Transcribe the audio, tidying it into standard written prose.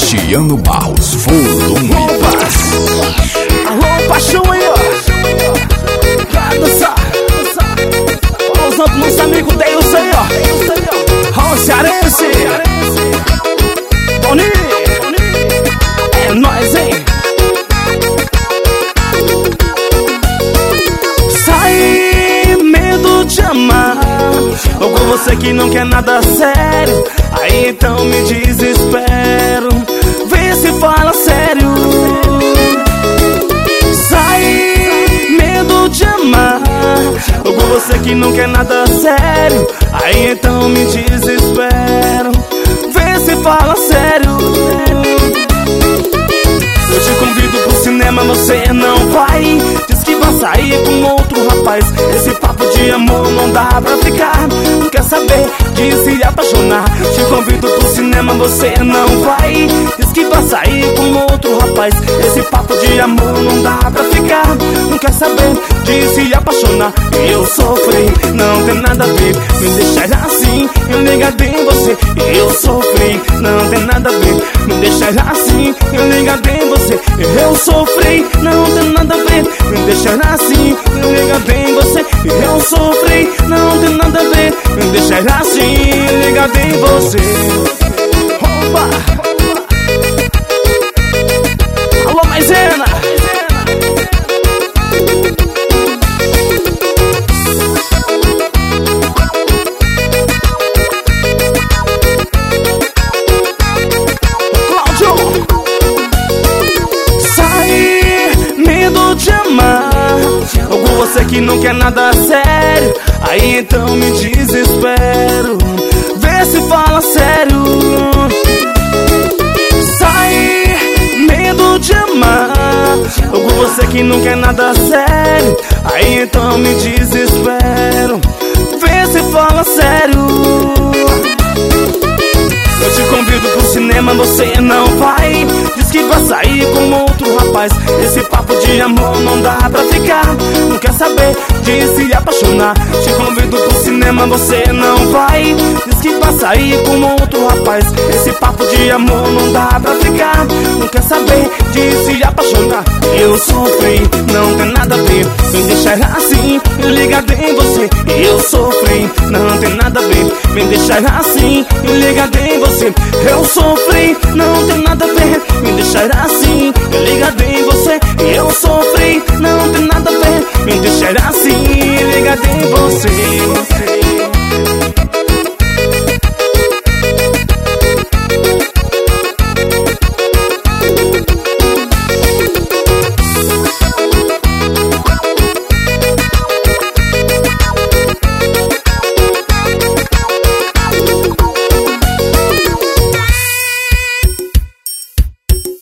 Cristiano Barros, volume 2. Alô, paixão aí, ó. Pra dançar. Pausão pro nosso amigo Deus aí, ó. Raul Cearense. Tony. É nóis, hein. Sai, medo de amar. Ou com você que não quer nada sério. Aí então me desespero. Vê se fala sério. Sai, medo de amar. Ou com você que não quer nada sério. Aí então me desespero. Vê se fala sério. Eu te convido pro cinema, você não vai. Diz que vai sair com outro rapaz. Esse papo de amor não dá pra ficar. Não quer saber de se apaixonar. Te convido pro cinema, você não vai. Diz que vai sair com outro rapaz. Esse papo de amor não dá pra ficar. Não quer saber de se apaixonar. Eu sofri, não tem nada a ver. Me deixar assim, eu ligado em você. Eu sofri, não tem nada a ver. Me deixar assim, eu ligado em você. Eu sofri, não tem nada a ver. Me deixar assim, eu ligado em você. Eu sofri, não tem nada a ver. Me deixar assim, ligado em você. Opa! Alô, Maisena! Cláudio! Sai, medo de amar. Ou com você que não quer nada sério. Aí então me desespero. Vê se fala sério. Sai, medo de amar. Ou com você que não quer nada sério. Aí então me desespero. Vê se fala sério. Eu te convido pro cinema, você não vai. Diz que vai sair com outro rapaz. Esse papo de amor não dá pra ficar. Não quer saber de se apaixonar. Te convido pro cinema, você não vai. Diz que vai sair com outro rapaz. Esse papo de amor não dá pra ficar. Não quer saber de se apaixonar. Eu sofri, não tem nada a ver. Me deixar assim, ligado em você. Eu sofri, não tem nada a ver. Me deixar assim, ligado em você. Eu sofri, não tem nada a ver. Me deixar assim, ligado em você. Eu sofri, não tem nada a ver. Me deixar assim, ligado em você.